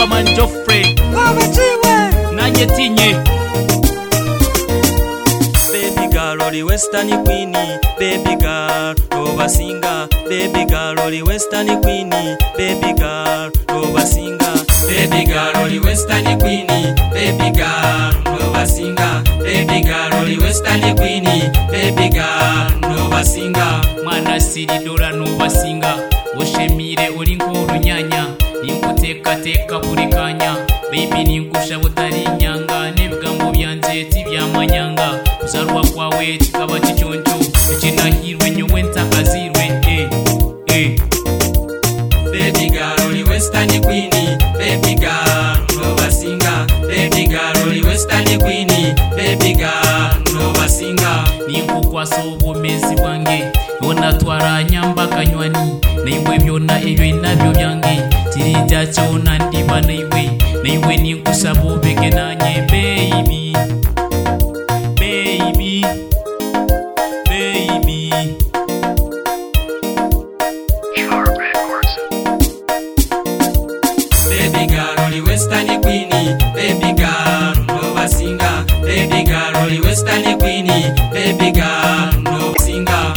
Superman Joffrey Nanye Tinye Baby girl, oli Western Queen. Baby girl, obasinga. Baby girl, oli Western Queen. Baby girl, obasinga. Baby girl, oli Western Queen. Baby girl, obasinga. Baby girl, oli Western Queen. Baby girl, obasinga. Mwana siri dora nobasinga. Oshemire oli nk'olunyanya. Ninkuteka teka buli kanya. Baby ninkusha butari nyanga. Nebigambo byanje tibyamanyanga. Kuzarwa kwawe kikaba kichoncho. Ekinahirwe nyowe ntakazirwe. Baby girl, oli Western Queen. Baby girl, obasinga. Baby girl, oli Western Queen. Baby girl, obasinga. Ninkukwasa obumezi bwange. Yona twara nyamba kanywani. Naiwe byona ebyo nabyo byange. Tirijja kyona ndiba naiwe. Naiwe ninkusaba obege nanye baby. Baby. Baby. Baby girl, oli Western Queen. Baby girl, obasinga. Baby girl, oli Western Queen. Baby girl, obasinga.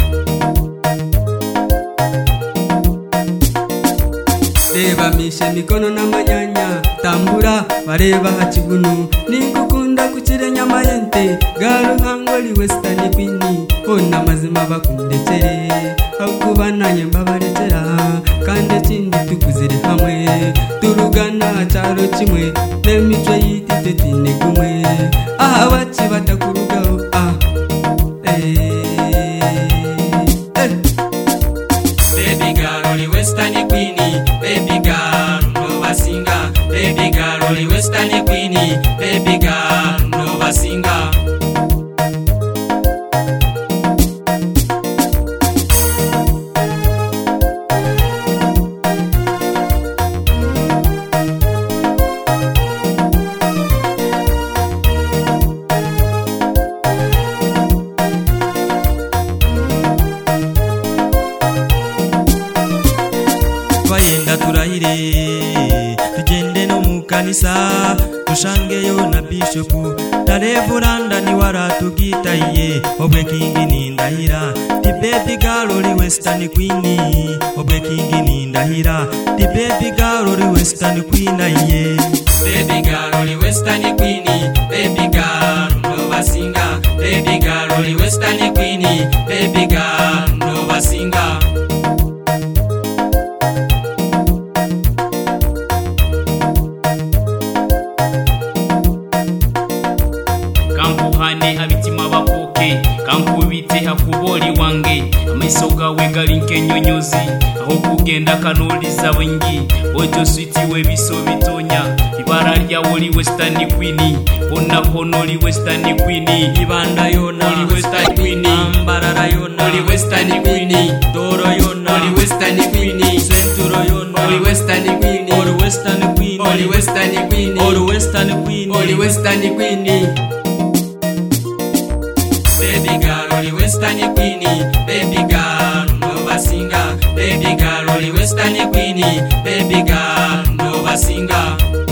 Reba mishe mikono na manyanya. Tambura bareba hachigunu. Nikukunda kuchire nyama yente. Galu hangoli Western Queen. Ona mazima bakundekere. Hakubana nyemba baretera. Kande chindi tukuzire hamwe. Turugana charo chimwe. Nemichwe yiti tetine kumwe. Aha wachi batakurugao. Baby girl, oli Western Queen. Baby girl, obasinga. Baby girl, oli Western Queen. Baby girl, obasinga. Twayenda turahire tugende no mukanisa tushangeyo na bishop tarevuranda ni waratugitaye obwe kingi nindahira the baby girl oli Western Queen obwe kingi nindahira the baby girl oli Western Queen aye baby girl oli Western Queen baby girl obasinga baby girl oli Western Queen baby girl obasinga. Kampuhane abitima bakoke kankubite hakuboli wange amaiso gawe gali nkenyonyozi aho kugenda kanoliza wengi ojo switi we biso bitonya ibara lya oli Western Queen onna kono oli Western Queen ibanda yona oli Western Queen ambarara yona oli Western Queen doro yona oli Western Queen senturo yona oli Western Queen oli Western Queen oli Western Queen oli Western Queen oli Western Queen. Baby girl, oli Western Queen. Baby girl, obasinga. Baby girl, oli Western Queen. Baby girl, obasinga.